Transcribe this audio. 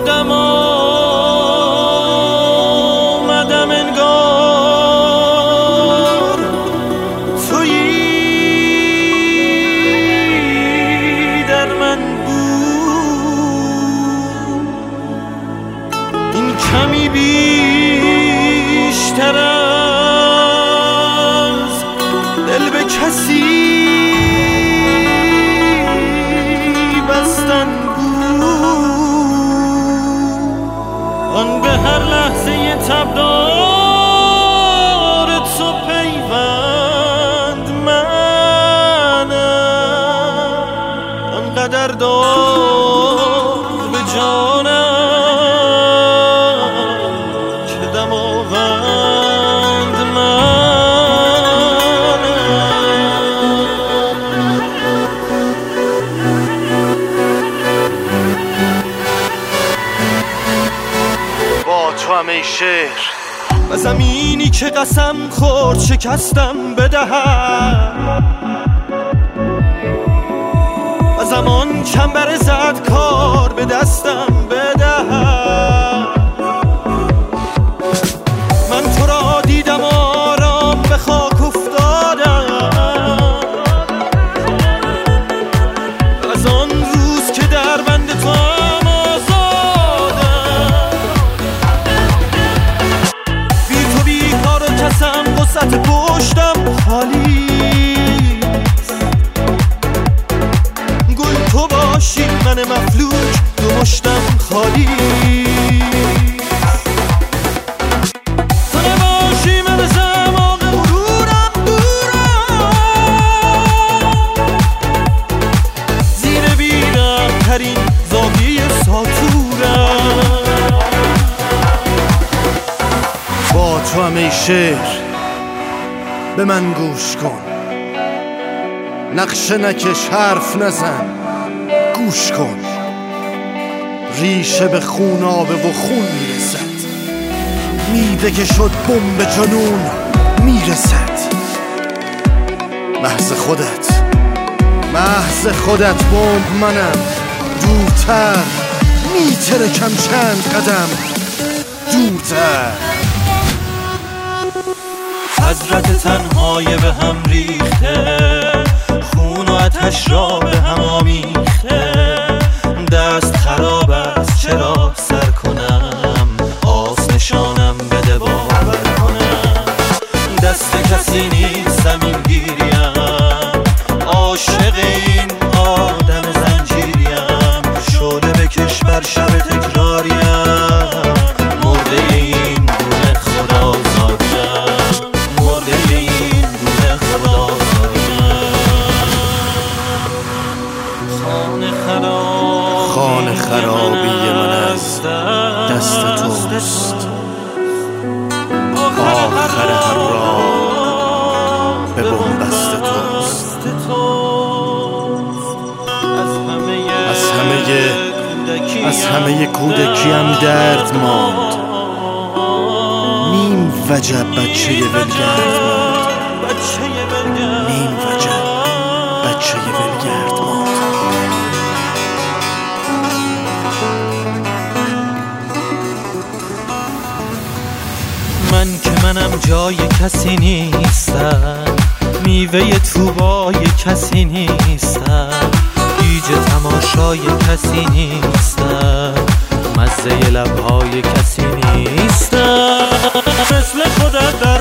خودم آمدم انگار تویی در من بود. این کمی بیشتر از دل به کسی بستن آن به هر لحظه تبدار تو پیوند منم آنقدر دار به جانم که دماوند منم. با تو همه شهر و زمینی که قسم خورد شکستم بدهم و زمان چنبر زد کار به دستم بدهم. من تو را دیدم آرام به خاک افتادم از آن روز که در بند تو قصت پشتم خالیست. گل تو باشی من مفلوک دو مشتم خالیست. تو نباشی من زمان غرورم دورم زیر بیرم ترین زاویه ساتورم. با تو همه شهر به من گوش کن نقشه نکش حرف نزن گوش کن. ریشه به خون آبه و خون میرسد میوه که شد بمب جنون میرسد. محض خودت بمب منم دورتر میترکم چند قدم دورتر. حضرت تنهای به هم ریخته خون و آتش را به هم آمیخته. دست خراب است چرا سر کنم آس نشانم بده باور کنم. دست کسی نیست زمین گیریم عاشق این آدم زنجیریم. شعله بکش بر شب تکراریم مرده این گونه خدا زادیم. خانه خرابی من از دست توست. آخر هر راه به بنبست توست. از همه کودکیم درد ماند نیم وجب بچه ولگرد ماند. نیم وجب بچه ولگرد ماند. من که منم جای کسی نیستم میوه توبای کسی نیستم گیج تماشای کسی نیستم مزه لبهای کسی نیستم. مثل خودت